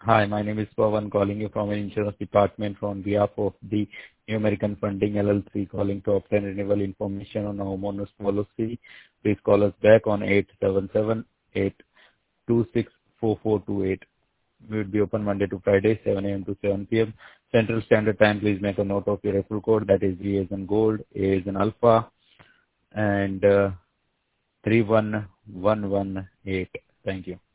Hi, my name is Pawan, calling you from an insurance department on behalf of the New American Funding LLC, calling to obtain renewal information on a homeowner's policy. Please call us back on 877-826-4428. We will be open Monday to Friday, 7 a.m. to 7 p.m. Central Standard Time. Please make a note of your referral code. That is V as in gold, A as in alpha, and 31118. Thank you.